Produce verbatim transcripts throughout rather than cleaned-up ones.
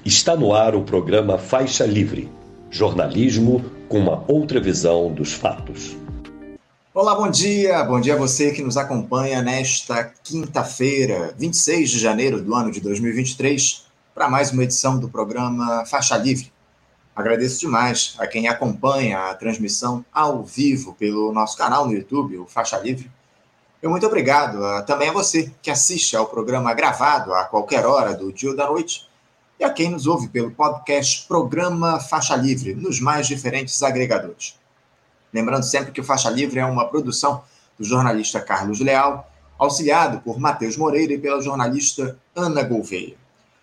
Está no ar o programa Faixa Livre, jornalismo com uma outra visão dos fatos. Olá, bom dia, bom dia a você que nos acompanha nesta quinta-feira, vinte e seis de janeiro do ano de dois mil e vinte e três, para mais uma edição do programa Faixa Livre. Agradeço demais a quem acompanha a transmissão ao vivo pelo nosso canal no YouTube, o Faixa Livre. E muito obrigado a, também a você que assiste ao programa gravado a qualquer hora do dia ou da noite, e a quem nos ouve pelo podcast Programa Faixa Livre, nos mais diferentes agregadores. Lembrando sempre que o Faixa Livre é uma produção do jornalista Carlos Leal, auxiliado por Matheus Moreira e pela jornalista Ana Gouveia.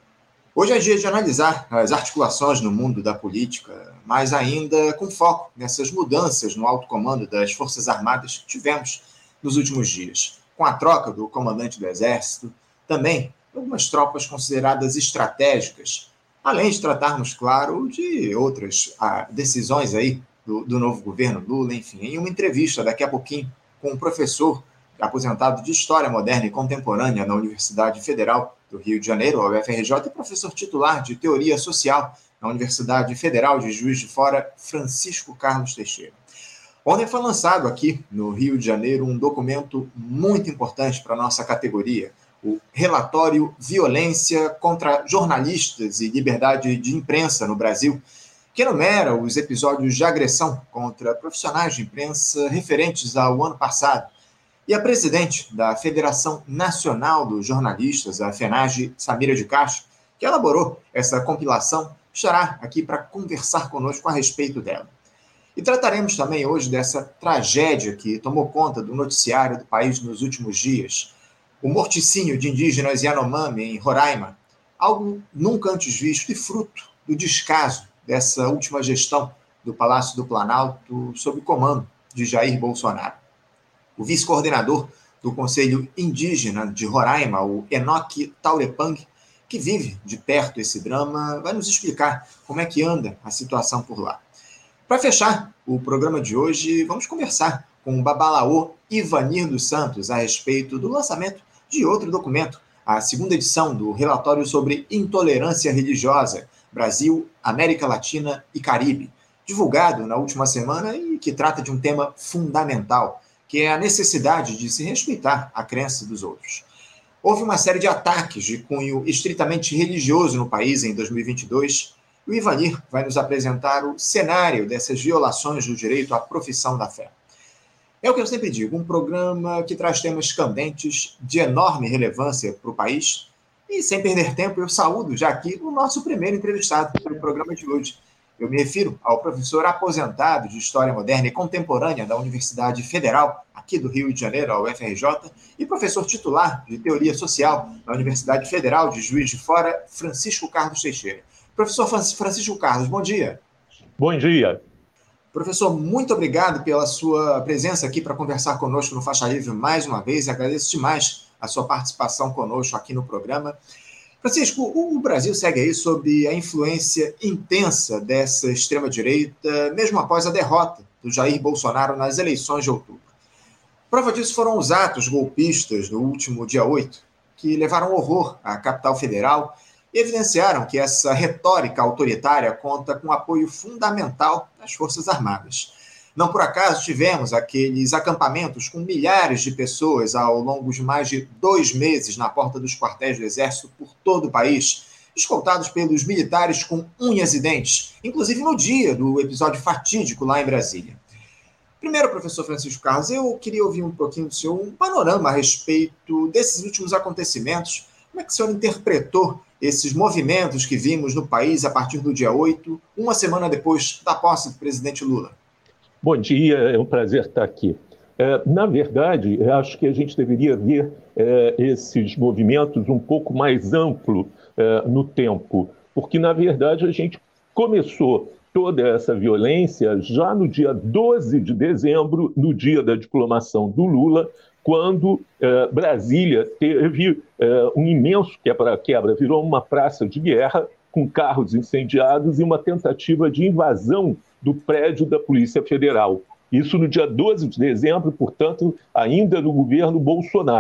Hoje é dia de analisar as articulações no mundo da política, mas ainda com foco nessas mudanças no alto comando das Forças Armadas que tivemos nos últimos dias, com a troca do comandante do Exército, também algumas tropas consideradas estratégicas, além de tratarmos, claro, de outras ah, decisões aí do, do novo governo Lula, enfim, em uma entrevista daqui a pouquinho com um professor aposentado de História Moderna e Contemporânea na Universidade Federal do Rio de Janeiro, a U F R J, e professor titular de Teoria Social na Universidade Federal de Juiz de Fora, Francisco Carlos Teixeira. Ontem foi lançado aqui no Rio de Janeiro um documento muito importante para a nossa categoria, o Relatório Violência contra Jornalistas e Liberdade de Imprensa no Brasil, que enumera os episódios de agressão contra profissionais de imprensa referentes ao ano passado. E a presidente da Federação Nacional dos Jornalistas, a FENAGE, Samira de Castro, que elaborou essa compilação, estará aqui para conversar conosco a respeito dela. E trataremos também hoje dessa tragédia que tomou conta do noticiário do país nos últimos dias, o morticínio de indígenas Yanomami em Roraima, algo nunca antes visto e fruto do descaso dessa última gestão do Palácio do Planalto sob o comando de Jair Bolsonaro. O vice-coordenador do Conselho Indígena de Roraima, o Enoque Taurepang, que vive de perto esse drama, vai nos explicar como é que anda a situação por lá. Para fechar o programa de hoje, vamos conversar com o babalaô Ivanir dos Santos a respeito do lançamento de outro documento, a segunda edição do Relatório sobre Intolerância Religiosa, Brasil, América Latina e Caribe, divulgado na última semana e que trata de um tema fundamental, que é a necessidade de se respeitar a crença dos outros. Houve uma série de ataques de cunho estritamente religioso no país em dois mil e vinte e dois, e o Ivanir vai nos apresentar o cenário dessas violações do direito à profissão da fé. É o que eu sempre digo, um programa que traz temas candentes, de enorme relevância para o país, e sem perder tempo, eu saúdo já aqui o nosso primeiro entrevistado do programa de hoje. Eu me refiro ao professor aposentado de História Moderna e Contemporânea da Universidade Federal, aqui do Rio de Janeiro, a U F R J, e professor titular de Teoria Social na Universidade Federal de Juiz de Fora, Francisco Carlos Teixeira. Professor Francisco Carlos, bom dia. Bom dia. Professor, muito obrigado pela sua presença aqui para conversar conosco no Faixa Livre mais uma vez. Agradeço demais a sua participação conosco aqui no programa. Francisco, o Brasil segue aí sob a influência intensa dessa extrema-direita, mesmo após a derrota do Jair Bolsonaro nas eleições de outubro. Prova disso foram os atos golpistas do último dia oito, que levaram horror à capital federal e evidenciaram que essa retórica autoritária conta com apoio fundamental das Forças Armadas. Não por acaso tivemos aqueles acampamentos com milhares de pessoas ao longo de mais de dois meses na porta dos quartéis do Exército por todo o país, escoltados pelos militares com unhas e dentes, inclusive no dia do episódio fatídico lá em Brasília. Primeiro, professor Francisco Carlos, eu queria ouvir um pouquinho do senhor um panorama a respeito desses últimos acontecimentos. Como é que o senhor interpretou esses movimentos que vimos no país a partir do dia oito, uma semana depois da posse do presidente Lula? Bom dia, é um prazer estar aqui. É, na verdade, eu acho que a gente deveria ver é, esses movimentos um pouco mais amplo é, no tempo, porque, na verdade, a gente começou toda essa violência já no dia doze de dezembro, no dia da diplomação do Lula, quando eh, Brasília teve eh, um imenso quebra-quebra, virou uma praça de guerra com carros incendiados e uma tentativa de invasão do prédio da Polícia Federal. Isso no dia doze de dezembro, portanto, ainda no governo Bolsonaro.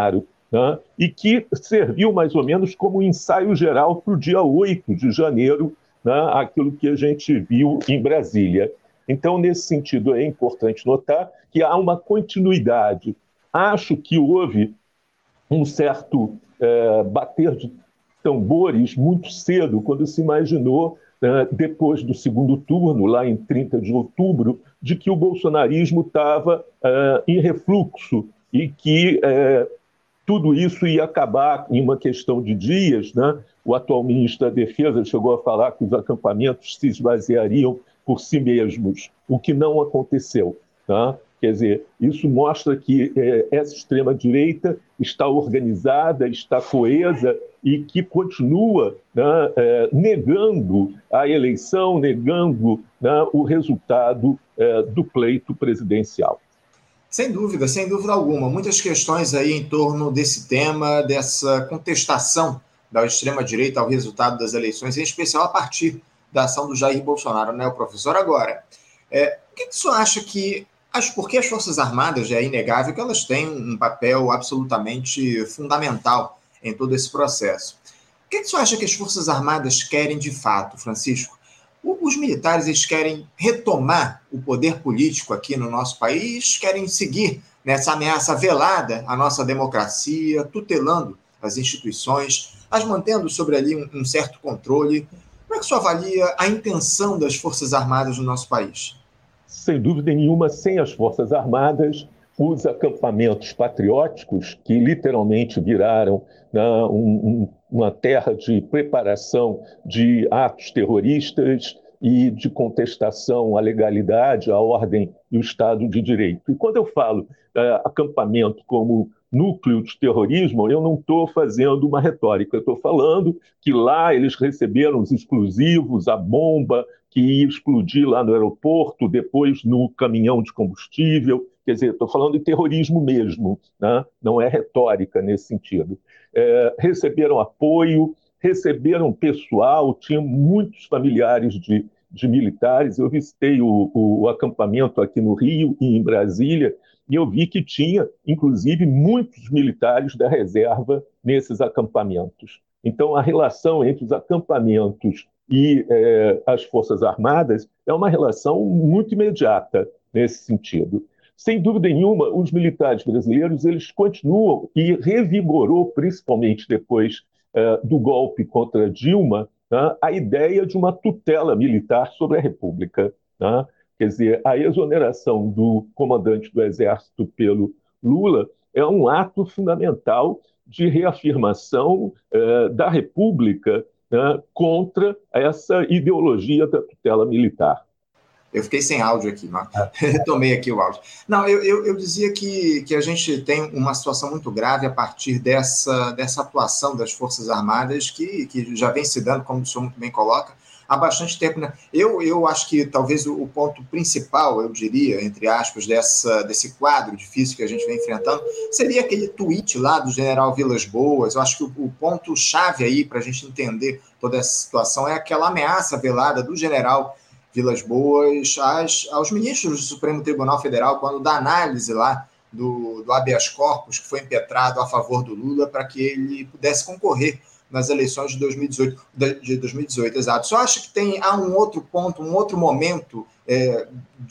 né, e que serviu mais ou menos como ensaio geral para o dia oito de janeiro, né, aquilo que a gente viu em Brasília. Então, nesse sentido, é importante notar que há uma continuidade. Acho que houve um certo é, bater de tambores muito cedo, quando se imaginou, é, depois do segundo turno, lá em trinta de outubro, de que o bolsonarismo estava é, em refluxo e que é, tudo isso ia acabar em uma questão de dias, né? O atual ministro da Defesa chegou a falar que os acampamentos se esvaziariam por si mesmos, o que não aconteceu, tá? Quer dizer, isso mostra que é, essa extrema-direita está organizada, está coesa e que continua, né, é, negando a eleição, negando, né, o resultado é, do pleito presidencial. Sem dúvida, sem dúvida alguma. Muitas questões aí em torno desse tema, dessa contestação da extrema-direita ao resultado das eleições, em especial a partir da ação do Jair Bolsonaro, né, o professor? Agora, é, o que, que o senhor acha que... Acho porque as Forças Armadas, já é inegável que elas têm um papel absolutamente fundamental em todo esse processo. O que, que o senhor acha que as Forças Armadas querem de fato, Francisco? Os militares, eles querem retomar o poder político aqui no nosso país, querem seguir nessa ameaça velada à nossa democracia, tutelando as instituições, as mantendo sobre ali um, um certo controle. Como é que o senhor avalia a intenção das Forças Armadas no nosso país? Sem dúvida nenhuma, sem as Forças Armadas, os acampamentos patrióticos, que literalmente viraram, né, um, um, uma terra de preparação de atos terroristas e de contestação à legalidade, à ordem e ao Estado de Direito. E quando eu falo é, acampamento como núcleo de terrorismo, eu não estou fazendo uma retórica, eu estou falando que lá eles receberam os explosivos, a bomba que ia explodir lá no aeroporto, depois no caminhão de combustível. Quer dizer, estou falando de terrorismo mesmo, né? Não é retórica nesse sentido. É, receberam apoio, receberam pessoal, tinham muitos familiares de, de militares. Eu visitei o, o, o acampamento aqui no Rio e em Brasília, e eu vi que tinha, inclusive, muitos militares da reserva nesses acampamentos. Então, a relação entre os acampamentos e é, as Forças Armadas é uma relação muito imediata nesse sentido. Sem dúvida nenhuma, os militares brasileiros eles continuam, e revigorou, principalmente depois é, do golpe contra Dilma, né, a ideia de uma tutela militar sobre a República, né? Quer dizer, a exoneração do comandante do Exército pelo Lula é um ato fundamental de reafirmação eh, da República, né, contra essa ideologia da tutela militar. Eu fiquei sem áudio aqui, mas retomei aqui o áudio. Não, eu, eu, eu dizia que, que a gente tem uma situação muito grave a partir dessa, dessa atuação das Forças Armadas, que, que já vem se dando, como o senhor muito bem coloca, há bastante tempo, né? Eu, eu acho que talvez o, o ponto principal, eu diria, entre aspas, dessa, desse quadro difícil que a gente vem enfrentando, seria aquele tweet lá do general Vilas Boas. Eu acho que o, o ponto-chave aí para a gente entender toda essa situação é aquela ameaça velada do general Vilas Boas às, aos ministros do Supremo Tribunal Federal, quando da análise lá do, do habeas corpus que foi impetrado a favor do Lula para que ele pudesse concorrer nas eleições de dois mil e dezoito, de dois mil e dezoito, exato. Só acha que tem, há um outro ponto, um outro momento é,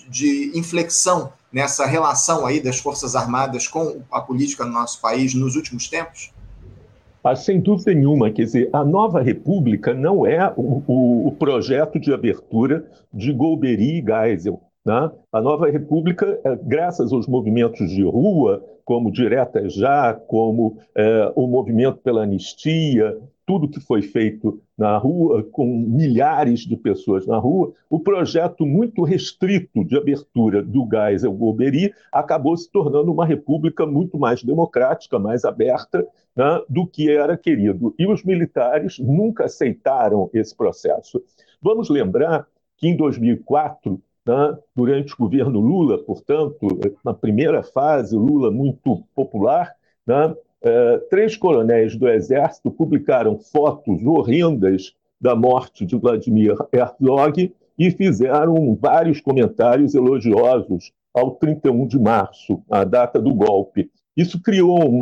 de inflexão nessa relação aí das Forças Armadas com a política no nosso país nos últimos tempos? Ah, sem dúvida nenhuma. Quer dizer, a nova república não é o, o, o projeto de abertura de Golbery e Geisel, né? A nova república, graças aos movimentos de rua, como Direta Já, como é, o movimento pela anistia, tudo que foi feito na rua, com milhares de pessoas na rua, o projeto muito restrito de abertura do Geisel Golbery acabou se tornando uma república muito mais democrática, mais aberta, né, do que era querido. E os militares nunca aceitaram esse processo. Vamos lembrar que em dois mil e quatro, né, durante o governo Lula, portanto, na primeira fase, Lula muito popular, né, eh, três coronéis do Exército publicaram fotos horrendas da morte de Vladimir Herzog e fizeram vários comentários elogiosos ao trinta e um de março, a data do golpe. Isso criou uma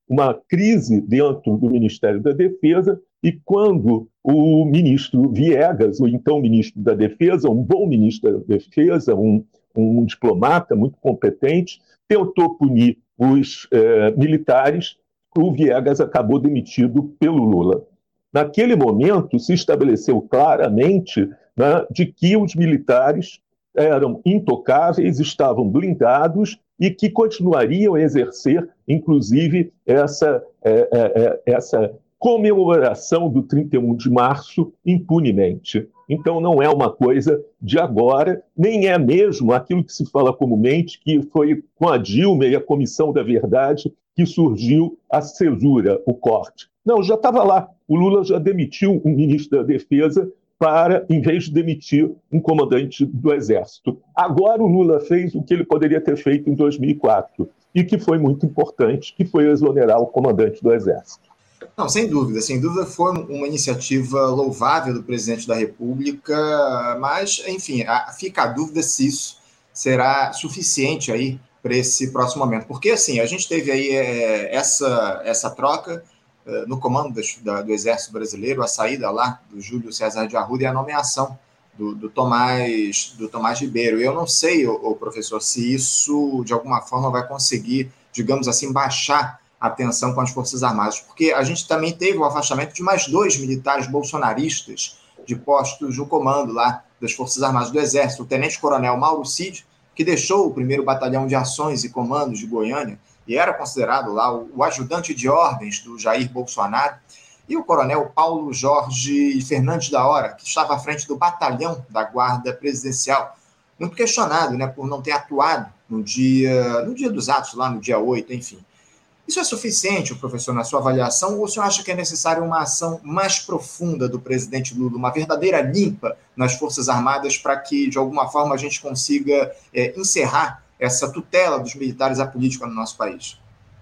uma crise dentro do Ministério da Defesa, e quando o ministro Viegas, o então ministro da Defesa, um bom ministro da Defesa, um, um diplomata muito competente, tentou punir os eh, militares, o Viegas acabou demitido pelo Lula. Naquele momento, se estabeleceu claramente, né, de que os militares eram intocáveis, estavam blindados e que continuariam a exercer, inclusive, essa, é, é, essa comemoração do trinta e um de março impunemente. Então, não é uma coisa de agora, nem é mesmo aquilo que se fala comumente, que foi com a Dilma e a Comissão da Verdade que surgiu a cesura, o corte. Não, já estava lá. O Lula já demitiu um ministro da Defesa para, em vez de demitir um comandante do Exército. Agora o Lula fez o que ele poderia ter feito em dois mil e quatro, e que foi muito importante, que foi exonerar o comandante do Exército. Não, sem dúvida, sem dúvida foi uma iniciativa louvável do presidente da República, mas, enfim, fica a dúvida se isso será suficiente aí para esse próximo momento. Porque, assim, a gente teve aí é, essa, essa troca é, no comando das, da, do Exército Brasileiro, a saída lá do Júlio César de Arruda e a nomeação do, do, Tomás, do Tomás Ribeiro. Eu não sei, ô, ô, professor, se isso, de alguma forma, vai conseguir, digamos assim, baixar a tensão com as Forças Armadas, porque a gente também teve o afastamento de mais dois militares bolsonaristas de postos no comando lá das Forças Armadas do Exército, o tenente-coronel Mauro Cid, que deixou o primeiro Batalhão de Ações e Comandos de Goiânia e era considerado lá o, o ajudante de ordens do Jair Bolsonaro, e o coronel Paulo Jorge Fernandes da Hora, que estava à frente do Batalhão da Guarda Presidencial, muito questionado, né, por não ter atuado no dia, no dia dos atos, lá no dia oito, enfim. Isso é suficiente, professor, na sua avaliação, ou o senhor acha que é necessária uma ação mais profunda do presidente Lula, uma verdadeira limpa nas Forças Armadas para que, de alguma forma, a gente consiga é, encerrar essa tutela dos militares à política no nosso país?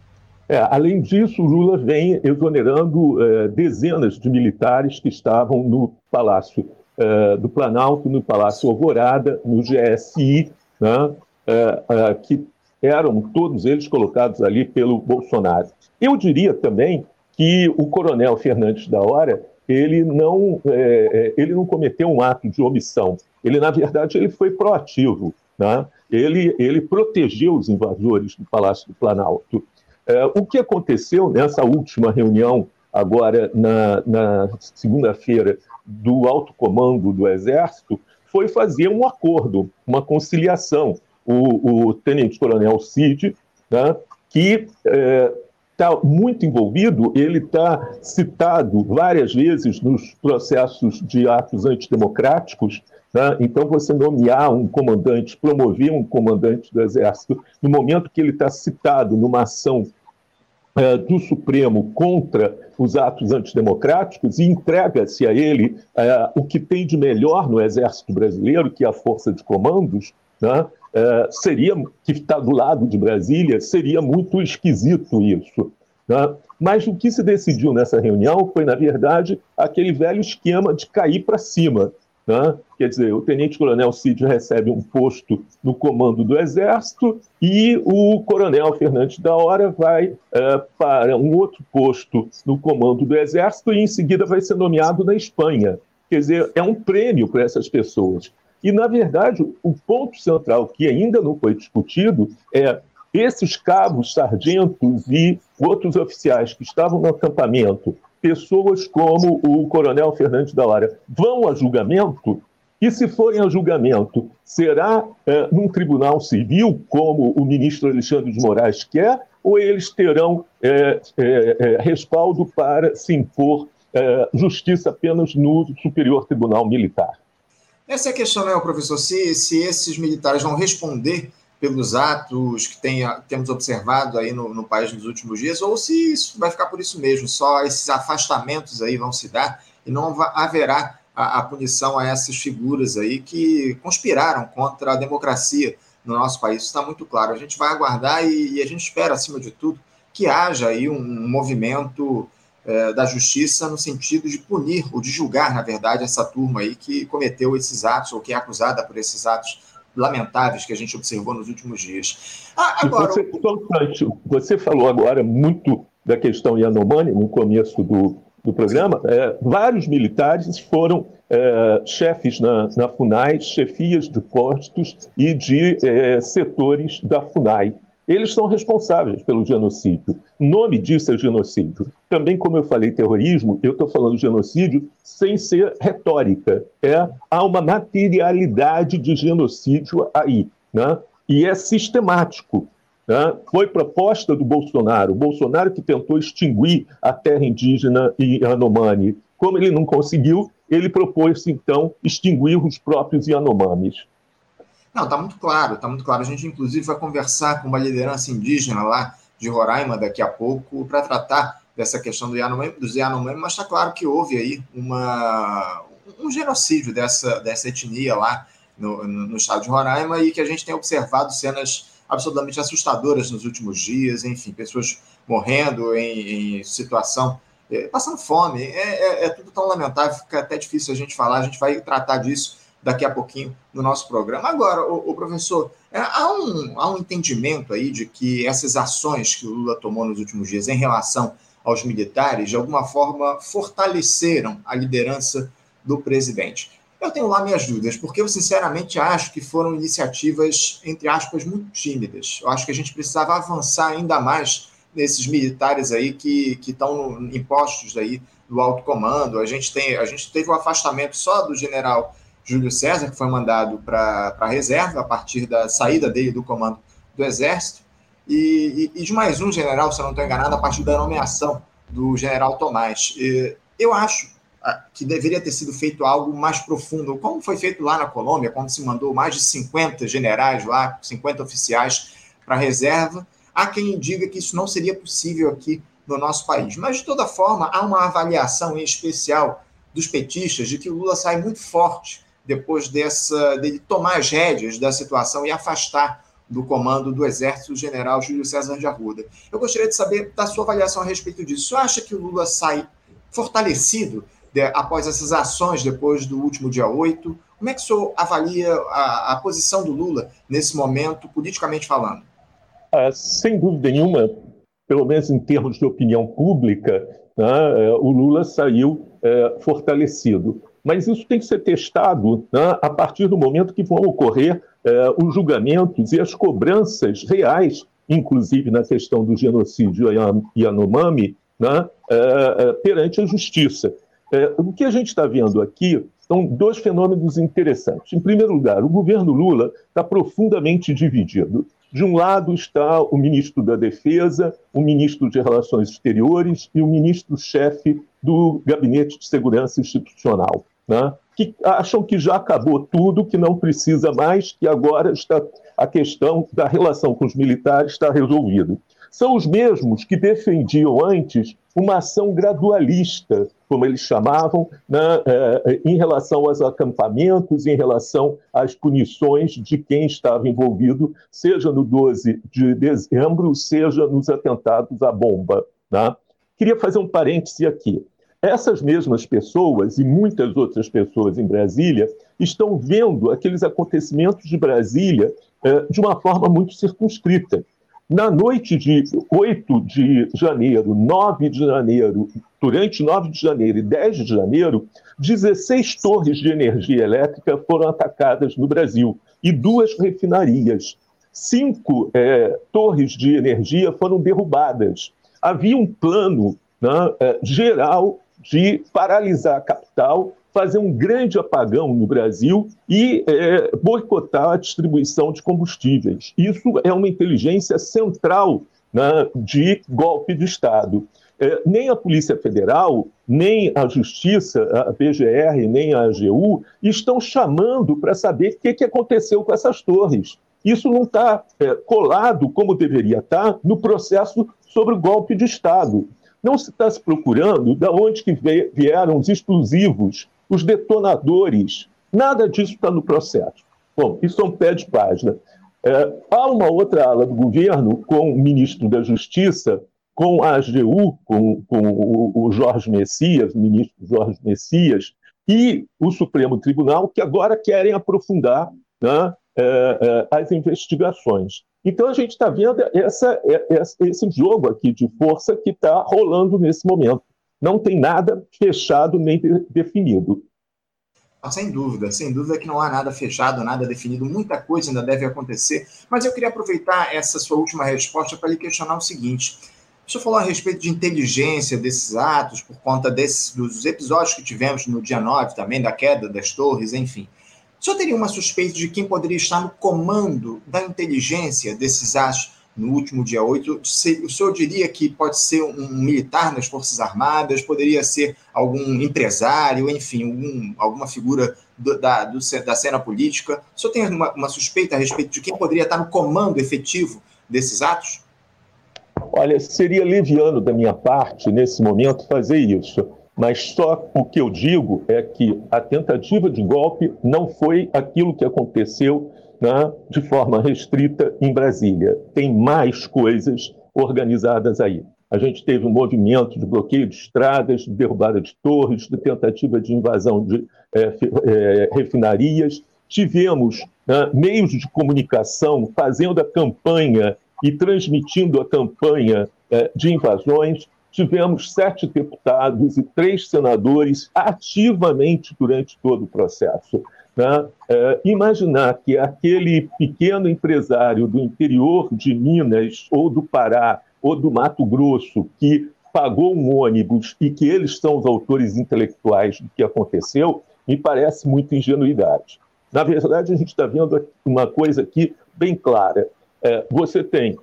É, além disso, o Lula vem exonerando é, dezenas de militares que estavam no Palácio é, do Planalto, no Palácio Alvorada, no G S I, né, é, é, que eram todos eles colocados ali pelo Bolsonaro. Eu diria também que o coronel Fernandes da Hora, ele não, é, ele não cometeu um ato de omissão. Ele, na verdade, ele foi proativo, né? Ele, ele protegeu os invasores do Palácio do Planalto. É, o que aconteceu nessa última reunião, agora na, na segunda-feira, do alto comando do Exército, foi fazer um acordo, uma conciliação. O, o tenente-coronel Cid, né, que está é, muito envolvido, ele está citado várias vezes nos processos de atos antidemocráticos, né? Então você nomear um comandante, promover um comandante do Exército, no momento que ele está citado numa ação é, do Supremo contra os atos antidemocráticos e entrega-se a ele é, o que tem de melhor no Exército Brasileiro, que é a força de comandos, né? Uh, seria, que está do lado de Brasília, seria muito esquisito isso, né? Mas o que se decidiu nessa reunião foi, na verdade, aquele velho esquema de cair para cima, né? Quer dizer, o tenente-coronel Cid recebe um posto no comando do Exército e o coronel Fernandes da Hora vai uh, para um outro posto no comando do Exército e, em seguida, vai ser nomeado na Espanha. Quer dizer, é um prêmio para essas pessoas. E, na verdade, o ponto central que ainda não foi discutido é esses cabos, sargentos e outros oficiais que estavam no acampamento, pessoas como o coronel Fernandes da Hora, vão a julgamento? E, se forem a julgamento, será é, num tribunal civil, como o ministro Alexandre de Moraes quer, ou eles terão é, é, é, respaldo para se impor é, justiça apenas no Superior Tribunal Militar? Essa é a questão, né, professor? Se, se esses militares vão responder pelos atos que tem, temos observado aí no, no país nos últimos dias, ou se isso vai ficar por isso mesmo, só esses afastamentos aí vão se dar e não haverá a, a punição a essas figuras aí que conspiraram contra a democracia no nosso país. Isso está muito claro. A gente vai aguardar e, e a gente espera, acima de tudo, que haja aí um, um movimento da justiça no sentido de punir, ou de julgar, na verdade, essa turma aí que cometeu esses atos, ou que é acusada por esses atos lamentáveis que a gente observou nos últimos dias. Ah, agora... você, você falou agora muito da questão Yanomami, no começo do, do programa, é, vários militares foram é, chefes na, na FUNAI, chefias de postos e de é, setores da FUNAI. Eles são responsáveis pelo genocídio. O nome disso é genocídio. Também, como eu falei, terrorismo, eu estou falando genocídio sem ser retórica. É, há uma materialidade de genocídio aí, né? E é sistemático. Né? Foi proposta do Bolsonaro, o Bolsonaro que tentou extinguir a terra indígena Yanomami. Como ele não conseguiu, ele propôs, então, extinguir os próprios Yanomamis. Não, está muito claro, está muito claro. A gente, inclusive, vai conversar com uma liderança indígena lá de Roraima daqui a pouco para tratar dessa questão do Yanomami, dos Yanomami, mas está claro que houve aí uma, um genocídio dessa, dessa etnia lá no, no, no estado de Roraima e que a gente tem observado cenas absolutamente assustadoras nos últimos dias, enfim, pessoas morrendo em, em situação, eh, passando fome. É, é, é tudo tão lamentável, fica até difícil a gente falar, a gente vai tratar disso daqui a pouquinho no nosso programa. Agora, o, o professor, é, há, um, há um entendimento aí de que essas ações que o Lula tomou nos últimos dias em relação aos militares, de alguma forma, fortaleceram a liderança do presidente. Eu tenho lá minhas dúvidas, porque eu, sinceramente, acho que foram iniciativas, entre aspas, muito tímidas. Eu acho que a gente precisava avançar ainda mais nesses militares aí que, que estão no, em postos aí do alto comando. A gente, tem, a gente teve o afastamento só do general Júlio César, que foi mandado para a reserva a partir da saída dele do comando do Exército, e, e, e de mais um general, se eu não estou enganado, a partir da nomeação do general Tomás. E eu acho que deveria ter sido feito algo mais profundo, como foi feito lá na Colômbia, quando se mandou mais de cinquenta generais lá, cinquenta oficiais para a reserva. Há quem diga que isso não seria possível aqui no nosso país. Mas, de toda forma, há uma avaliação em especial dos petistas de que o Lula sai muito forte depois dessa, dele tomar as rédeas da situação e afastar do comando do Exército o general Júlio César de Arruda. Eu gostaria de saber da sua avaliação a respeito disso. Você acha que o Lula sai fortalecido de, após essas ações depois do último dia oito? Como é que o senhor avalia a, a posição do Lula nesse momento, politicamente falando? Ah, sem dúvida nenhuma, pelo menos em termos de opinião pública, né, o Lula saiu é, fortalecido. Mas isso tem que ser testado, né, a partir do momento que vão ocorrer eh, os julgamentos e as cobranças reais, inclusive na questão do genocídio Yanomami, né, eh, perante a justiça. Eh, o que a gente está vendo aqui são dois fenômenos interessantes. Em primeiro lugar, o governo Lula está profundamente dividido. De um lado está o ministro da Defesa, o ministro de Relações Exteriores e o ministro-chefe do Gabinete de Segurança Institucional, né? Que acham que já acabou tudo, que não precisa mais, que agora está, a questão da relação com os militares está resolvida. São os mesmos que defendiam antes uma ação gradualista, como eles chamavam, né, eh, em relação aos acampamentos, em relação às punições de quem estava envolvido, seja no doze de dezembro, seja nos atentados à bomba, né? Queria fazer um parêntese aqui. Essas mesmas pessoas e muitas outras pessoas em Brasília estão vendo aqueles acontecimentos de Brasília eh, de uma forma muito circunscrita. Na noite de oito de janeiro, nove de janeiro, durante nove de janeiro e dez de janeiro, dezesseis torres de energia elétrica foram atacadas no Brasil e duas refinarias. Cinco eh, torres de energia foram derrubadas. Havia um plano, né, eh, geral de paralisar a capital, fazer um grande apagão no Brasil e é, boicotar a distribuição de combustíveis. Isso é uma inteligência central, né, de golpe de Estado. É, nem a Polícia Federal, nem a Justiça, a P G R, nem a A G U, estão chamando para saber o que, que aconteceu com essas torres. Isso não está é, colado, como deveria estar, no processo sobre o golpe de Estado. Não se está se procurando de onde que vieram os explosivos, os detonadores. Nada disso está no processo. Bom, isso é um pé de página. É, há uma outra ala do governo, com o ministro da Justiça, com a A G U, com, com o, o Jorge Messias, o ministro Jorge Messias, e o Supremo Tribunal, que agora querem aprofundar, né, uh, uh, as investigações. Então, a gente está vendo essa, essa, esse jogo aqui de força que está rolando nesse momento. Não tem nada fechado nem de, definido. Sem dúvida, sem dúvida que não há nada fechado, nada definido, muita coisa ainda deve acontecer, mas eu queria aproveitar essa sua última resposta para lhe questionar o seguinte. O senhor falou a respeito de inteligência desses atos, por conta desses, dos episódios que tivemos no dia nove também, da queda das torres, enfim. O senhor teria uma suspeita de quem poderia estar no comando da inteligência desses atos no último dia oito? O senhor diria que pode ser um militar nas Forças Armadas, poderia ser algum empresário, enfim, algum, alguma figura do, da, do, da cena política? O senhor tem uma, uma suspeita a respeito de quem poderia estar no comando efetivo desses atos? Olha, seria leviano da minha parte, nesse momento, fazer isso. Mas só o que eu digo é que a tentativa de golpe não foi aquilo que aconteceu, né, de forma restrita em Brasília. Tem mais coisas organizadas aí. A gente teve um movimento de bloqueio de estradas, de derrubada de torres, de tentativa de invasão de é, é, refinarias. Tivemos, né, meios de comunicação fazendo a campanha e transmitindo a campanha é, de invasões. Tivemos sete deputados e três senadores ativamente durante todo o processo. Né? É, imaginar que aquele pequeno empresário do interior de Minas, ou do Pará, ou do Mato Grosso, que pagou um ônibus e que eles são os autores intelectuais do que aconteceu, me parece muita ingenuidade. Na verdade, a gente está vendo uma coisa aqui bem clara. É, você tem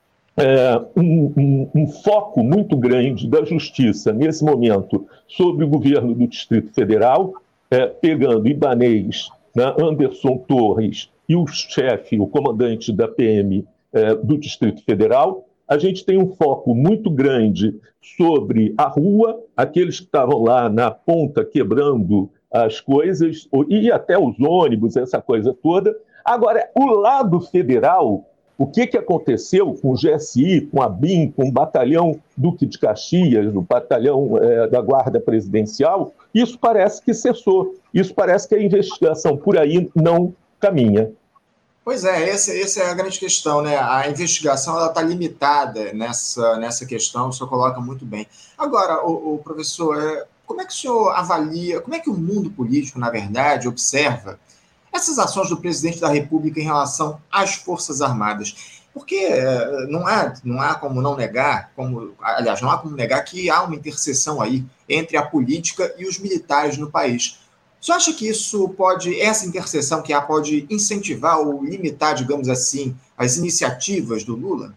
É, um, um, um foco muito grande da justiça, nesse momento, sobre o governo do Distrito Federal, é, pegando Ibanez, né, Anderson Torres e o chefe, o comandante da P M é, do Distrito Federal. A gente tem um foco muito grande sobre a rua, aqueles que estavam lá na ponta quebrando as coisas, e até os ônibus, essa coisa toda. Agora, o lado federal... O que, que aconteceu com o G S I, com a B I M, com o Batalhão Duque de Caxias, o Batalhão é, da Guarda Presidencial, isso parece que cessou. Isso parece que a investigação por aí não caminha. Pois é, essa, essa é a grande questão, né? A investigação está limitada nessa, nessa questão, o senhor coloca muito bem. Agora, o, o professor, é, como é que o senhor avalia, como é que o mundo político, na verdade, observa essas ações do presidente da República em relação às Forças Armadas? Porque não há, não há como não negar, como, aliás, não há como negar que há uma interseção aí entre a política e os militares no país. Você acha que isso pode, essa interseção que há, pode incentivar ou limitar, digamos assim, as iniciativas do Lula?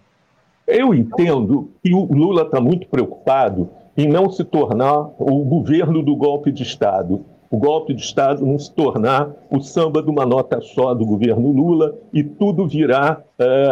Eu entendo que o Lula está muito preocupado em não se tornar o governo do golpe de Estado. O golpe de Estado não se tornar o samba de uma nota só do governo Lula e tudo virar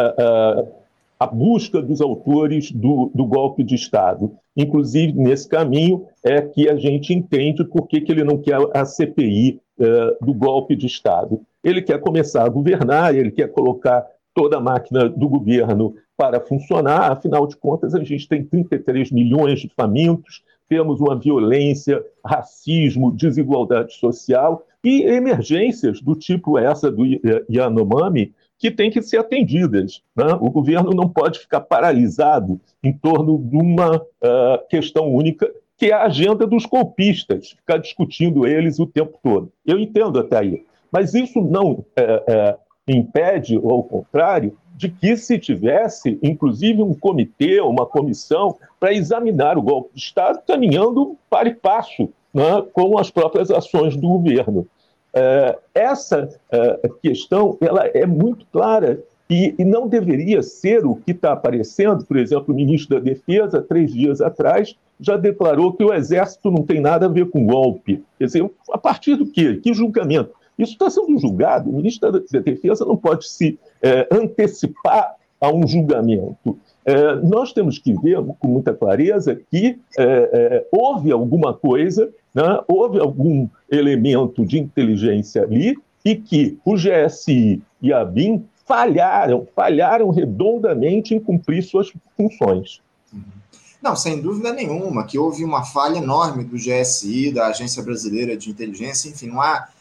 uh, uh, a busca dos autores do, do golpe de Estado. Inclusive, nesse caminho é que a gente entende por que, que ele não quer a C P I uh, do golpe de Estado. Ele quer começar a governar, ele quer colocar toda a máquina do governo para funcionar. Afinal de contas, a gente tem trinta e três milhões de famintos, temos uma violência, racismo, desigualdade social e emergências do tipo essa do Yanomami que têm que ser atendidas, né? O governo não pode ficar paralisado em torno de uma uh, questão única, que é a agenda dos golpistas, ficar discutindo eles o tempo todo. Eu entendo até aí, mas isso não uh, uh, impede, ou ao contrário, de que se tivesse, inclusive, um comitê, uma comissão, para examinar o golpe de Estado, caminhando para e passo, né, com as próprias ações do governo. É, essa é, questão ela é muito clara e, e não deveria ser o que está aparecendo. Por exemplo, o ministro da Defesa, três dias atrás, já declarou que o Exército não tem nada a ver com golpe. Quer dizer, a partir do quê? Que julgamento? Isso está sendo julgado. O ministro da Defesa não pode se é, antecipar a um julgamento. É, nós temos que ver com muita clareza que é, é, houve alguma coisa, né, houve algum elemento de inteligência ali e que o G S I e a B I M falharam, falharam redondamente em cumprir suas funções. Não, sem dúvida nenhuma, que houve uma falha enorme do G S I, da Agência Brasileira de Inteligência, enfim, não há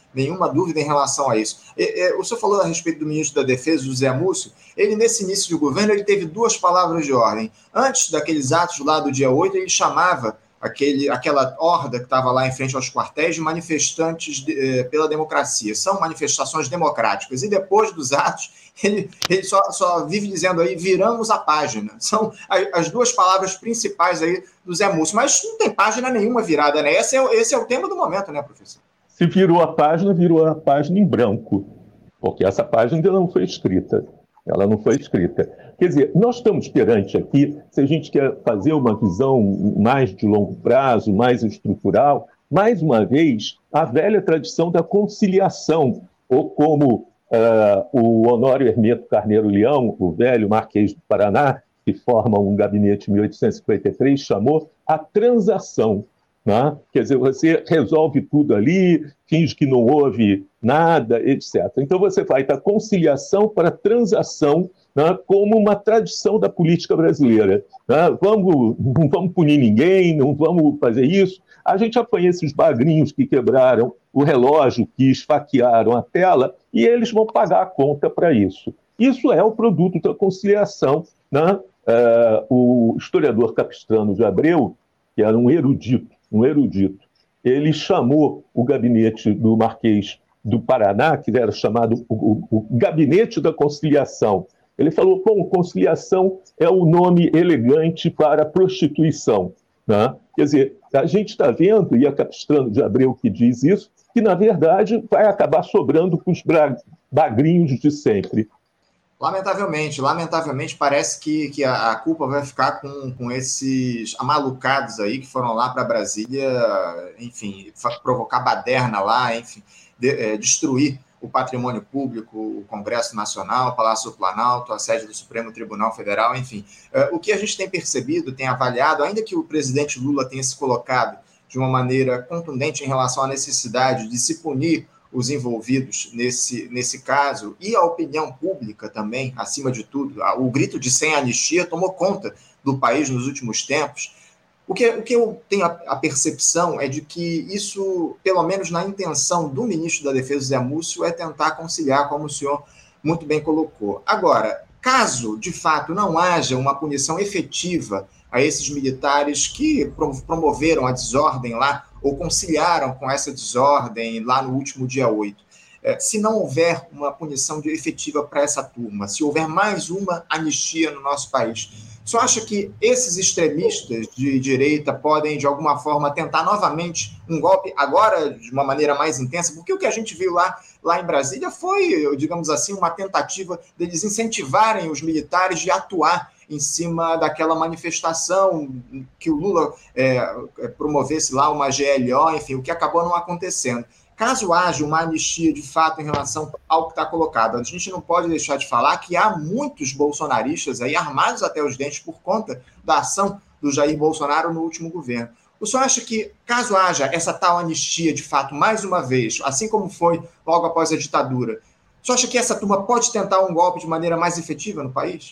nenhuma dúvida em relação a isso. E, e, o senhor falou a respeito do ministro da Defesa, José Múcio. Ele, nesse início de governo, ele teve duas palavras de ordem. Antes daqueles atos lá do dia oito, ele chamava aquele, aquela horda que estava lá em frente aos quartéis de manifestantes de, eh, pela democracia. São manifestações democráticas. E depois dos atos, ele, ele só, só vive dizendo aí, viramos a página. São as duas palavras principais aí do Zé Múcio. Mas não tem página nenhuma virada, né? Esse é, esse é o tema do momento, né, professor? Se virou a página, virou a página em branco, porque essa página ainda não foi escrita. Ela não foi escrita. Quer dizer, nós estamos perante aqui, se a gente quer fazer uma visão mais de longo prazo, mais estrutural, mais uma vez, a velha tradição da conciliação, ou como uh, o Honório Hermeto Carneiro Leão, o velho Marquês do Paraná, que forma um gabinete em mil oitocentos e cinquenta e três, chamou a transação. Né? Quer dizer, você resolve tudo ali, finge que não houve nada, etcétera. Então você vai da conciliação para a transação, né, como uma tradição da política brasileira. Né? Vamos, não vamos punir ninguém, não vamos fazer isso. A gente apanha esses bagrinhos que quebraram o relógio, que esfaquearam a tela, e eles vão pagar a conta para isso. Isso é o produto da conciliação. Né? Uh, o historiador Capistrano de Abreu, que era um erudito, um erudito, ele chamou o gabinete do Marquês do Paraná, que era chamado o, o, o Gabinete da Conciliação. Ele falou, bom, conciliação é o nome elegante para prostituição. Né? Quer dizer, a gente está vendo, e é Capistrano de Abreu que diz isso, que, na verdade, vai acabar sobrando para os bagrinhos de sempre. Lamentavelmente, lamentavelmente parece que, que a, a culpa vai ficar com, com esses amalucados aí que foram lá para Brasília, enfim, provocar baderna lá, enfim, de, é, destruir o patrimônio público, o Congresso Nacional, o Palácio do Planalto, a sede do Supremo Tribunal Federal, enfim. É, o que a gente tem percebido, tem avaliado, ainda que o presidente Lula tenha se colocado de uma maneira contundente em relação à necessidade de se punir os envolvidos nesse, nesse caso, e a opinião pública também, acima de tudo, o grito de sem anistia tomou conta do país nos últimos tempos. O que, o que eu tenho a, a percepção é de que isso, pelo menos na intenção do ministro da Defesa, Zé Múcio, é tentar conciliar, como o senhor muito bem colocou. Agora, caso, de fato, não haja uma punição efetiva a esses militares que promoveram a desordem lá, ou conciliaram com essa desordem lá no último dia oito. É, se não houver uma punição de efetiva para essa turma, se houver mais uma anistia no nosso país, você acha que esses extremistas de direita podem, de alguma forma, tentar novamente um golpe, agora de uma maneira mais intensa? Porque o que a gente viu lá, lá em Brasília foi, digamos assim, uma tentativa deles incentivarem os militares de atuar em cima daquela manifestação que o Lula é, promovesse lá, uma G L O, enfim, o que acabou não acontecendo. Caso haja uma anistia de fato em relação ao que está colocado, a gente não pode deixar de falar que há muitos bolsonaristas aí armados até os dentes por conta da ação do Jair Bolsonaro no último governo. O senhor acha que, caso haja essa tal anistia de fato, mais uma vez, assim como foi logo após a ditadura, o senhor acha que essa turma pode tentar um golpe de maneira mais efetiva no país?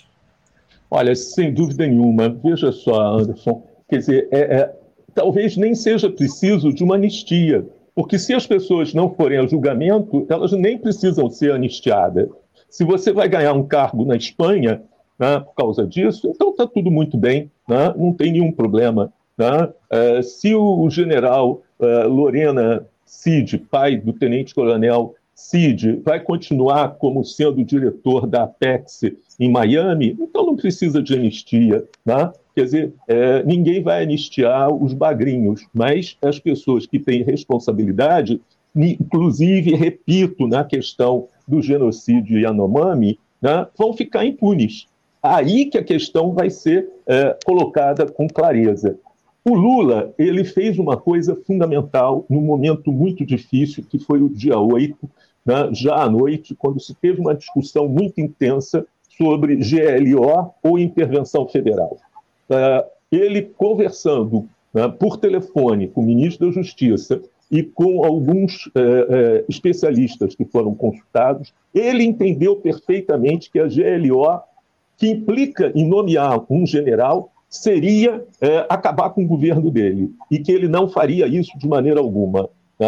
Olha, sem dúvida nenhuma. Veja só, Anderson, quer dizer, é, é, talvez nem seja preciso de uma anistia, porque se as pessoas não forem a julgamento, elas nem precisam ser anistiadas. Se você vai ganhar um cargo na Espanha, né, por causa disso, então está tudo muito bem, né, não tem nenhum problema. Né? É, se o general é, Lorena Cid, pai do tenente-coronel Cid, vai continuar como sendo diretor da Apex em Miami, então não precisa de anistia. Né? Quer dizer, é, ninguém vai anistiar os bagrinhos, mas as pessoas que têm responsabilidade, inclusive, repito, na questão do genocídio Yanomami, né, vão ficar impunes. Aí que a questão vai ser é, colocada com clareza. O Lula, ele fez uma coisa fundamental num momento muito difícil, que foi o dia oito, né, já à noite, quando se teve uma discussão muito intensa sobre G L O ou intervenção federal. Uh, ele conversando, né, por telefone com o ministro da Justiça e com alguns uh, uh, especialistas que foram consultados, ele entendeu perfeitamente que a G L O, que implica em nomear um general, seria uh, acabar com o governo dele, e que ele não faria isso de maneira alguma. Né?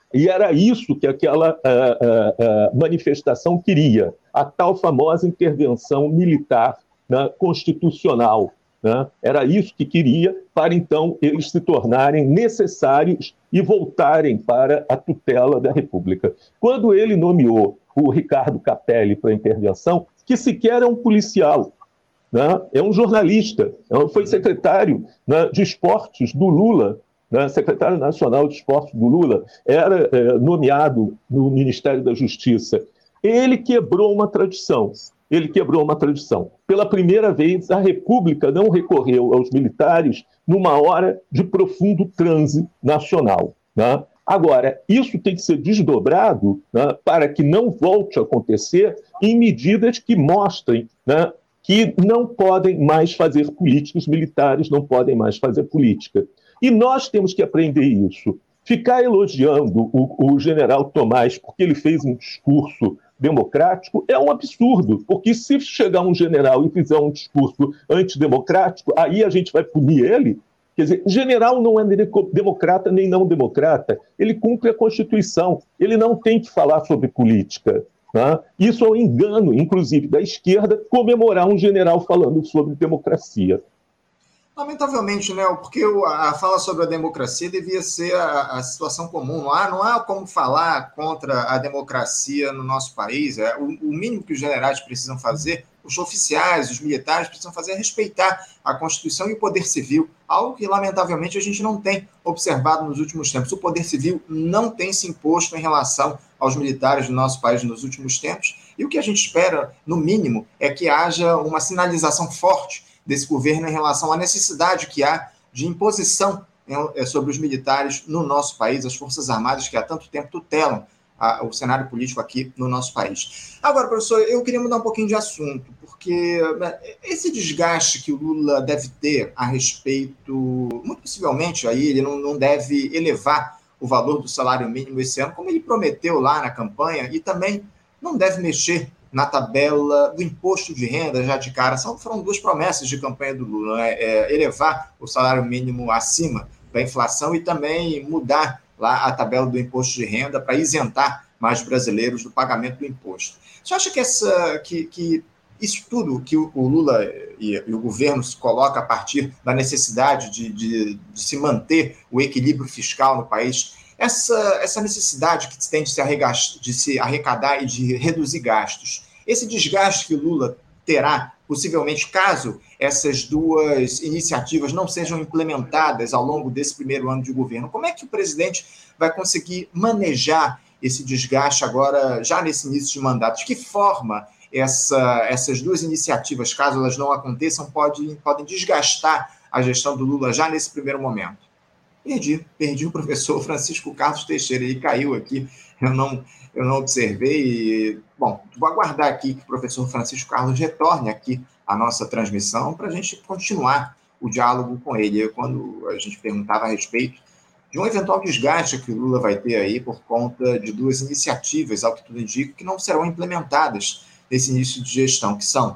E era isso que aquela uh, uh, uh, manifestação queria, a tal famosa intervenção militar, né, constitucional. Né? Era isso que queria, para então eles se tornarem necessários e voltarem para a tutela da República. Quando ele nomeou o Ricardo Capelli para a intervenção, que sequer é um policial, né? É um jornalista, foi secretário, né, de esportes do Lula, né, secretário nacional de esportes do Lula, era é, nomeado no Ministério da Justiça. Ele quebrou uma tradição. Ele quebrou uma tradição. Pela primeira vez, a República não recorreu aos militares numa hora de profundo transe nacional. Né? Agora, isso tem que ser desdobrado, né, para que não volte a acontecer em medidas que mostrem, né, que não podem mais fazer política, os militares não podem mais fazer política. E nós temos que aprender isso. Ficar elogiando o, o general Tomás porque ele fez um discurso democrático é um absurdo, porque se chegar um general e fizer um discurso antidemocrático, aí a gente vai punir ele. Quer dizer, general não é democrata nem não democrata, ele cumpre a Constituição, ele não tem que falar sobre política. Né? Isso é um engano, inclusive, da esquerda, comemorar um general falando sobre democracia. Lamentavelmente, né? Porque a fala sobre a democracia devia ser a, a situação comum. Não há, não há como falar contra a democracia no nosso país. É, o, o mínimo que os generais precisam fazer, os oficiais, os militares precisam fazer é respeitar a Constituição e o poder civil, algo que, lamentavelmente, a gente não tem observado nos últimos tempos. O poder civil não tem se imposto em relação aos militares do nosso país nos últimos tempos. E o que a gente espera, no mínimo, é que haja uma sinalização forte desse governo em relação à necessidade que há de imposição sobre os militares no nosso país, as Forças Armadas que há tanto tempo tutelam a, o cenário político aqui no nosso país. Agora, professor, eu queria mudar um pouquinho de assunto, porque esse desgaste que o Lula deve ter a respeito, muito possivelmente, aí ele não, não deve elevar o valor do salário mínimo esse ano, como ele prometeu lá na campanha, e também não deve mexer na tabela do imposto de renda já de cara. São, foram duas promessas de campanha do Lula, né? É, elevar o salário mínimo acima da inflação e também mudar lá a tabela do imposto de renda para isentar mais brasileiros do pagamento do imposto. Você acha que, essa, que, que isso tudo que o, o Lula e, e o governo se coloca a partir da necessidade de, de, de se manter o equilíbrio fiscal no país, Essa, essa necessidade que se tem de se, de se arrecadar e de reduzir gastos, esse desgaste que o Lula terá, possivelmente, caso essas duas iniciativas não sejam implementadas ao longo desse primeiro ano de governo, como é que o presidente vai conseguir manejar esse desgaste agora, já nesse início de mandato? De que forma essa, essas duas iniciativas, caso elas não aconteçam, pode, podem desgastar a gestão do Lula já nesse primeiro momento? Perdi, perdi o professor Francisco Carlos Teixeira, ele caiu aqui, eu não, eu não observei. E, bom, vou aguardar aqui que o professor Francisco Carlos retorne aqui à nossa transmissão para a gente continuar o diálogo com ele. Eu, quando a gente perguntava a respeito de um eventual desgaste que o Lula vai ter aí por conta de duas iniciativas, ao que tudo indica, que não serão implementadas nesse início de gestão, que são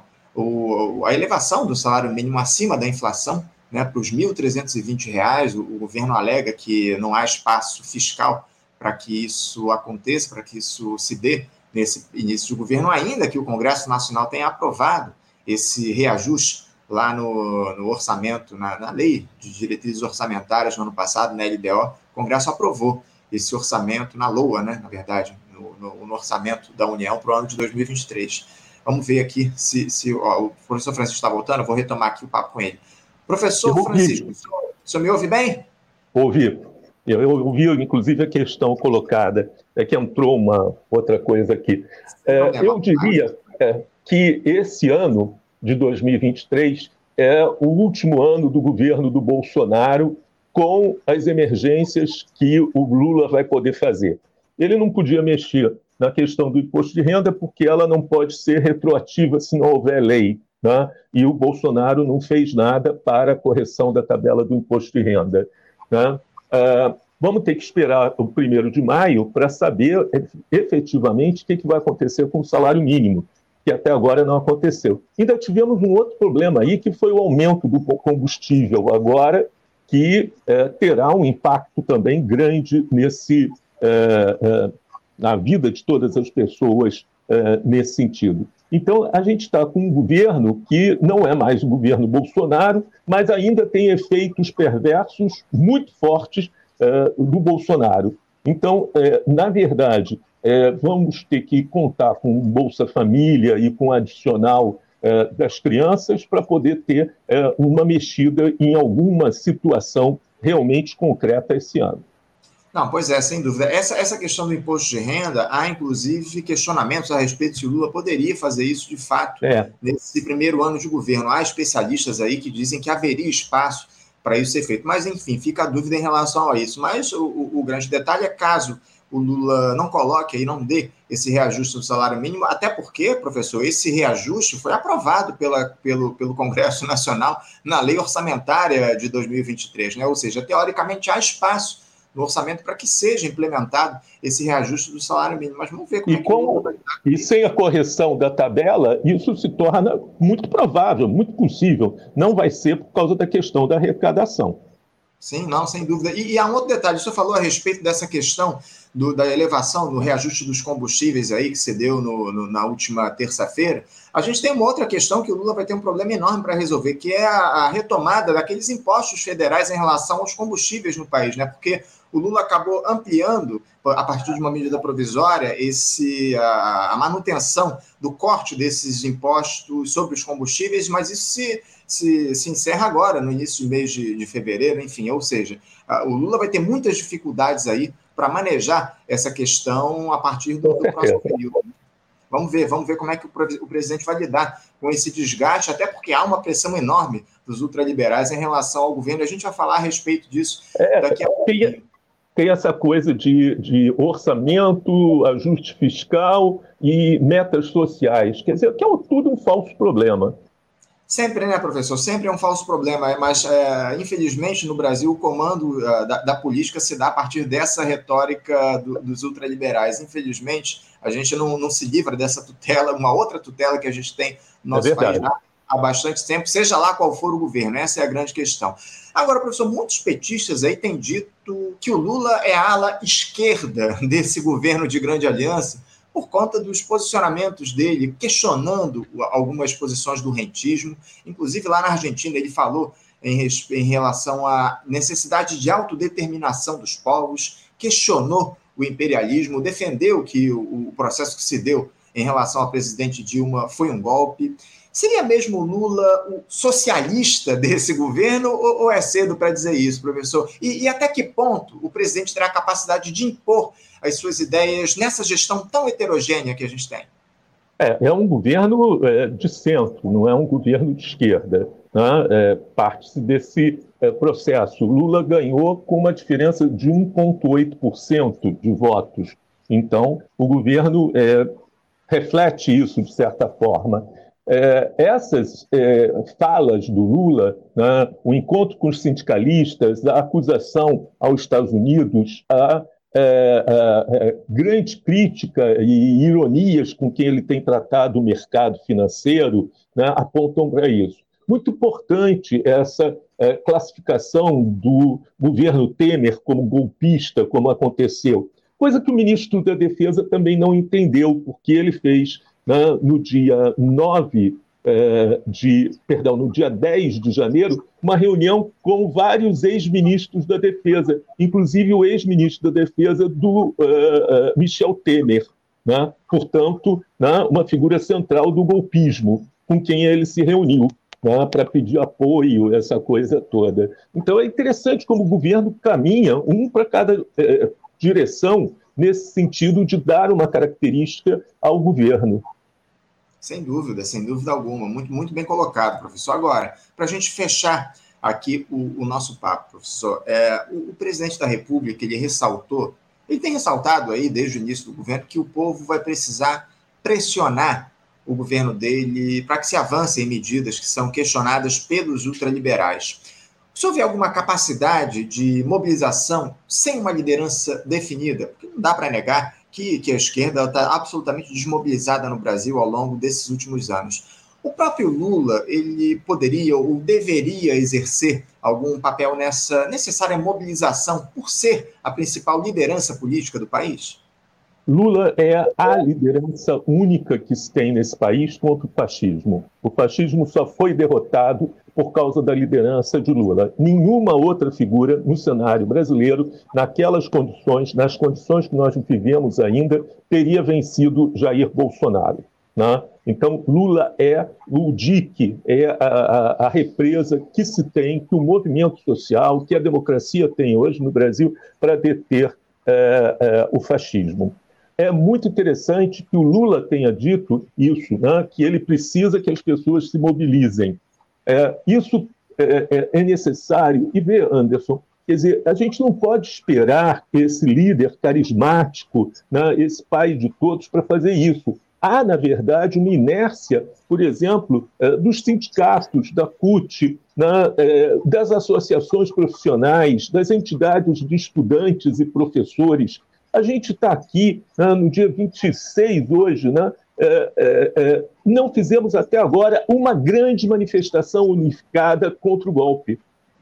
o, a elevação do salário mínimo acima da inflação, né, para os mil trezentos e vinte reais, o, o governo alega que não há espaço fiscal para que isso aconteça, para que isso se dê nesse início de governo, ainda que o Congresso Nacional tenha aprovado esse reajuste lá no, no orçamento, na, na lei de diretrizes orçamentárias no ano passado, na L D O, o Congresso aprovou esse orçamento na LOA, né, na verdade, no, no, no orçamento da União para o ano de dois mil e vinte e três. Vamos ver aqui se, se ó, o professor Francisco está voltando, eu vou retomar aqui o papo com ele. Professor Francisco, o senhor, o senhor me ouve bem? Ouvi. Eu, eu ouvi, inclusive, a questão colocada, é que entrou uma outra coisa aqui. É, eu diria é, que esse ano de dois mil e vinte e três é o último ano do governo do Bolsonaro com as emergências que o Lula vai poder fazer. Ele não podia mexer na questão do imposto de renda porque ela não pode ser retroativa se não houver lei. Né? E o Bolsonaro não fez nada para a correção da tabela do imposto de renda. Né? Uh, vamos ter que esperar o primeiro de maio para saber efetivamente o que, que vai acontecer com o salário mínimo, que até agora não aconteceu. Ainda tivemos um outro problema aí, que foi o aumento do combustível agora, que uh, terá um impacto também grande nesse é, é, na vida de todas as pessoas é, nesse sentido. Então, a gente está com um governo que não é mais o governo Bolsonaro, mas ainda tem efeitos perversos muito fortes é, do Bolsonaro. Então, é, na verdade, é, vamos ter que contar com o Bolsa Família e com o adicional é, das crianças para poder ter é, uma mexida em alguma situação realmente concreta esse ano. Não, pois é, sem dúvida. Essa, essa questão do imposto de renda, há inclusive questionamentos a respeito se o Lula poderia fazer isso de fato é. nesse primeiro ano de governo. Há especialistas aí que dizem que haveria espaço para isso ser feito. Mas, enfim, fica a dúvida em relação a isso. Mas o, o, o grande detalhe é caso o Lula não coloque e não dê esse reajuste do salário mínimo, até porque, professor, esse reajuste foi aprovado pela, pelo, pelo Congresso Nacional na lei orçamentária de dois mil e vinte e três, né? Ou seja, teoricamente há espaço no orçamento para que seja implementado esse reajuste do salário mínimo. Mas vamos ver como e é que... Com, e sem a correção da tabela, isso se torna muito provável, muito possível. Não vai ser por causa da questão da arrecadação. Sim, não, sem dúvida. E, e há um outro detalhe, o senhor falou a respeito dessa questão do, da elevação, do reajuste dos combustíveis aí que se deu no, no, na última terça-feira. A gente tem uma outra questão que o Lula vai ter um problema enorme para resolver, que é a, a retomada daqueles impostos federais em relação aos combustíveis no país, né? Porque o Lula acabou ampliando, a partir de uma medida provisória, esse, a, a manutenção do corte desses impostos sobre os combustíveis, mas isso se, se, se encerra agora, no início do mês de, de fevereiro, enfim, ou seja, a, o Lula vai ter muitas dificuldades aí para manejar essa questão a partir do, do próximo período. Vamos ver, vamos ver como é que o, o presidente vai lidar com esse desgaste, até porque há uma pressão enorme dos ultraliberais em relação ao governo. A gente vai falar a respeito disso é, daqui a pouquinho. Tem essa coisa de, de orçamento, ajuste fiscal e metas sociais. Quer dizer, que é tudo um falso problema. Sempre, né, professor? Sempre é um falso problema. Mas, é, infelizmente, no Brasil, o comando uh, da, da política se dá a partir dessa retórica do, dos ultraliberais. Infelizmente, a gente não, não se livra dessa tutela, uma outra tutela que a gente tem no nosso é país há bastante tempo, seja lá qual for o governo. Essa é a grande questão. Agora, professor, muitos petistas aí têm dito que o Lula é a ala esquerda desse governo de grande aliança por conta dos posicionamentos dele, questionando algumas posições do rentismo. Inclusive, lá na Argentina, ele falou em, em relação à necessidade de autodeterminação dos povos, questionou o imperialismo, defendeu que o, o processo que se deu em relação ao presidente Dilma foi um golpe. Seria mesmo o Lula o socialista desse governo ou, ou é cedo para dizer isso, professor? E, e até que ponto o presidente terá a capacidade de impor as suas ideias nessa gestão tão heterogênea que a gente tem? É, é um governo é, de centro, não é um governo de esquerda. Né? É, parte-se desse é, processo. Lula ganhou com uma diferença de um vírgula oito por cento de votos. Então, o governo é, reflete isso de certa forma. É, essas é, falas do Lula, né, o encontro com os sindicalistas, a acusação aos Estados Unidos, a, é, a, a grande crítica e ironias com que ele tem tratado o mercado financeiro, né, apontam para isso. Muito importante essa é, classificação do governo Temer como golpista, como aconteceu, coisa que o ministro da Defesa também não entendeu, porque ele fez no dia nove de, perdão, no dia dez de janeiro, uma reunião com vários ex-ministros da Defesa, inclusive o ex-ministro da Defesa do uh, Michel Temer, né? Portanto, né, uma figura central do golpismo, com quem ele se reuniu, né, para pedir apoio, essa coisa toda. Então é interessante como o governo caminha, um para cada uh, direção, nesse sentido de dar uma característica ao governo. Sem dúvida, sem dúvida alguma. Muito, muito bem colocado, professor. Agora, para a gente fechar aqui o, o nosso papo, professor, é, o, o presidente da República, ele ressaltou, ele tem ressaltado aí desde o início do governo que o povo vai precisar pressionar o governo dele para que se avance em medidas que são questionadas pelos ultraliberais. O senhor vê alguma capacidade de mobilização sem uma liderança definida? Porque não dá para negar que, que a esquerda está absolutamente desmobilizada no Brasil ao longo desses últimos anos. O próprio Lula, ele poderia ou deveria exercer algum papel nessa necessária mobilização por ser a principal liderança política do país? Lula é a liderança única que se tem nesse país contra o fascismo. O fascismo só foi derrotado por causa da liderança de Lula. Nenhuma outra figura no cenário brasileiro, naquelas condições, nas condições que nós vivemos ainda, teria vencido Jair Bolsonaro, né? Então, Lula é o dique, é a, a, a represa que se tem, que o movimento social, que a democracia tem hoje no Brasil para deter é, é, o fascismo. É muito interessante que o Lula tenha dito isso, né, que ele precisa que as pessoas se mobilizem. É, isso é, é necessário. E vê, Anderson, quer dizer, a gente não pode esperar esse líder carismático, né, esse pai de todos, para fazer isso. Há, na verdade, uma inércia, por exemplo, dos sindicatos, da C U T, das associações profissionais, das entidades de estudantes e professores. A gente está aqui no dia vinte e seis, hoje, né? Não fizemos até agora uma grande manifestação unificada contra o golpe.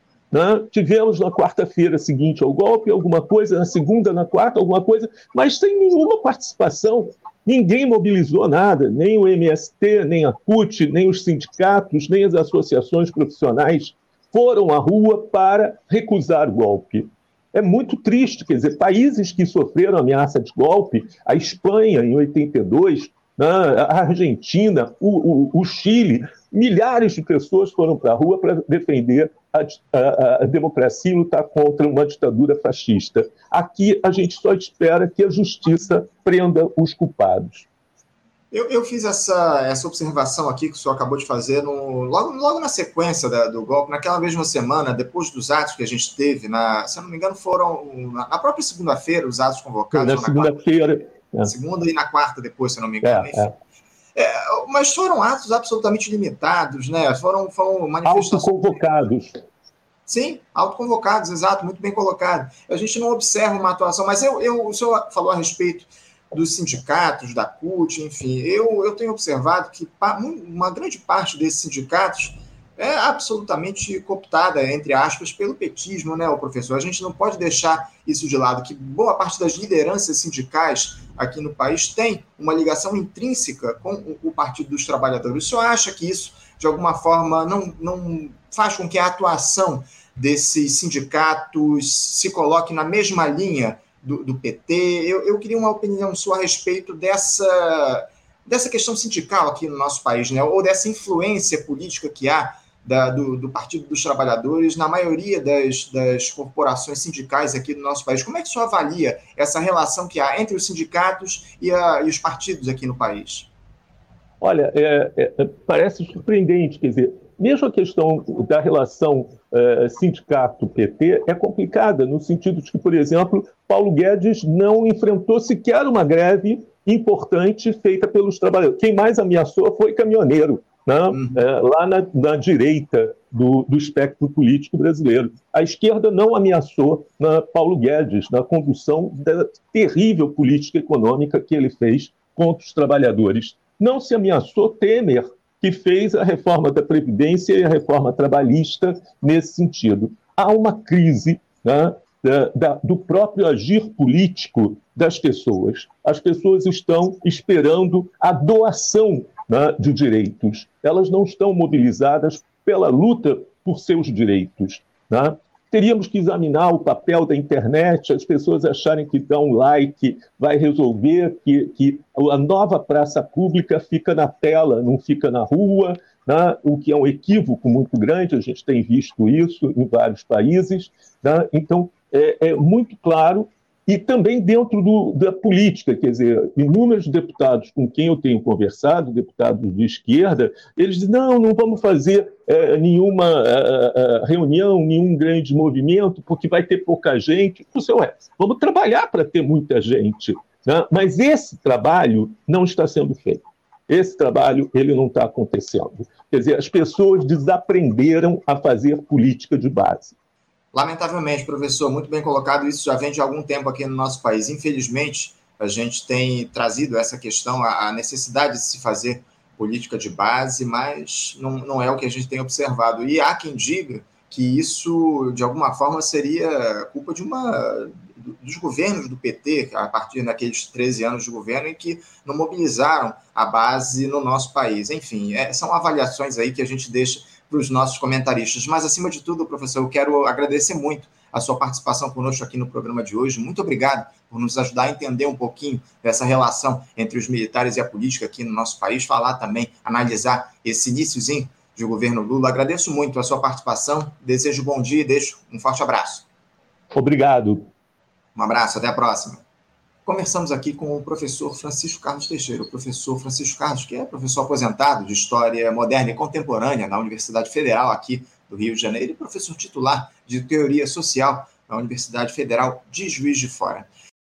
Né? Tivemos na quarta-feira seguinte ao golpe alguma coisa, na segunda, na quarta, alguma coisa, mas sem nenhuma participação. Ninguém mobilizou nada, nem o M S T, nem a C U T, nem os sindicatos, nem as associações profissionais foram à rua para recusar o golpe. É muito triste, quer dizer, países que sofreram ameaça de golpe, a Espanha em oitenta e dois, né, a Argentina, o, o, o Chile, milhares de pessoas foram para a rua para defender a, a, a democracia e lutar contra uma ditadura fascista. Aqui a gente só espera que a justiça prenda os culpados. Eu, eu fiz essa, essa observação aqui que o senhor acabou de fazer no, logo, logo na sequência da, do golpe, naquela mesma semana, depois dos atos que a gente teve, na, se eu não me engano, foram na, na própria segunda-feira, os atos convocados. Na segunda-feira. É. Segunda e na quarta depois, se eu não me engano. É, é. É, mas foram atos absolutamente limitados, né? Foram, foram manifestações... Autoconvocados. Sim, autoconvocados, exato, muito bem colocado. A gente não observa uma atuação, mas eu, eu, o senhor falou a respeito dos sindicatos, da C U T, enfim, eu, eu tenho observado que uma grande parte desses sindicatos é absolutamente cooptada, entre aspas, pelo petismo, né, o professor? A gente não pode deixar isso de lado, que boa parte das lideranças sindicais aqui no país tem uma ligação intrínseca com o Partido dos Trabalhadores. O senhor acha que isso, de alguma forma, não, não faz com que a atuação desses sindicatos se coloque na mesma linha do, do P T? Eu, eu queria uma opinião sua a respeito dessa, dessa questão sindical aqui no nosso país, né? Ou dessa influência política que há da, do, do Partido dos Trabalhadores na maioria das, das corporações sindicais aqui no nosso país. Como é que o senhor avalia essa relação que há entre os sindicatos e, a, e os partidos aqui no país? Olha, é, é, parece surpreendente, quer dizer, mesmo a questão da relação é, sindicato-P T é complicada, no sentido de que, por exemplo, Paulo Guedes não enfrentou sequer uma greve importante feita pelos trabalhadores. Quem mais ameaçou foi caminhoneiro, né? Uhum. É, lá na, na direita do, do espectro político brasileiro. A esquerda não ameaçou na Paulo Guedes, na condução da terrível política econômica que ele fez contra os trabalhadores. Não se ameaçou Temer, que fez a reforma da Previdência e a reforma trabalhista nesse sentido. Há uma crise, né, da, da, do próprio agir político das pessoas. As pessoas estão esperando a doação, né, de direitos. Elas não estão mobilizadas pela luta por seus direitos, né? Teríamos que examinar o papel da internet, as pessoas acharem que dar um like vai resolver, que, que a nova praça pública fica na tela, não fica na rua, né? O que é um equívoco muito grande, a gente tem visto isso em vários países, né? Então, é, é muito claro, e também dentro do, da política, quer dizer, inúmeros deputados com quem eu tenho conversado, deputados de esquerda, eles dizem, não, não vamos fazer é, nenhuma é, é, reunião, nenhum grande movimento, porque vai ter pouca gente. O senhor é, vamos trabalhar para ter muita gente, né? Mas esse trabalho não está sendo feito. Esse trabalho ele não está acontecendo. Quer dizer, as pessoas desaprenderam a fazer política de base. Lamentavelmente, professor, muito bem colocado, isso já vem de algum tempo aqui no nosso país. Infelizmente, a gente tem trazido essa questão, a necessidade de se fazer política de base, mas não, não é o que a gente tem observado. E há quem diga que isso, de alguma forma, seria culpa de uma, dos governos do P T, a partir daqueles treze anos de governo, em que não mobilizaram a base no nosso país. Enfim, é, são avaliações aí que a gente deixa para os nossos comentaristas. Mas, acima de tudo, professor, eu quero agradecer muito a sua participação conosco aqui no programa de hoje. Muito obrigado por nos ajudar a entender um pouquinho dessa relação entre os militares e a política aqui no nosso país, falar também, analisar esse iniciozinho de governo Lula. Agradeço muito a sua participação, desejo bom dia e deixo um forte abraço. Obrigado. Um abraço, até a próxima. Conversamos aqui com o professor Francisco Carlos Teixeira, o professor Francisco Carlos, que é professor aposentado de História Moderna e Contemporânea na Universidade Federal aqui do Rio de Janeiro e professor titular de Teoria Social na Universidade Federal de Juiz de Fora.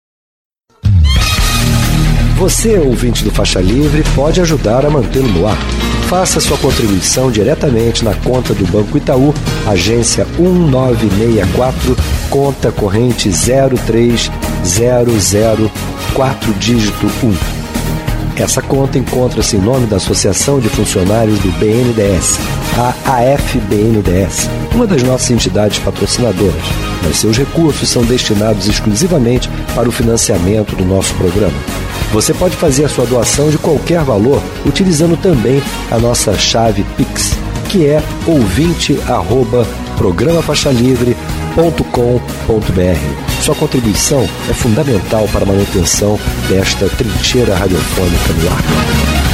Você, ouvinte do Faixa Livre, pode ajudar a mantê-lo no ar. Faça sua contribuição diretamente na conta do Banco Itaú, agência um nove seis quatro, conta corrente zero três zero zero quatro, dígito um. Essa conta encontra-se em nome da Associação de Funcionários do B N D E S, a A F B N D E S, uma das nossas entidades patrocinadoras, mas seus recursos são destinados exclusivamente para o financiamento do nosso programa. Você pode fazer a sua doação de qualquer valor utilizando também a nossa chave Pix, que é ouvinte arroba programa faixa livre ponto com ponto b r. Sua contribuição é fundamental para a manutenção desta trincheira radiofônica no ar.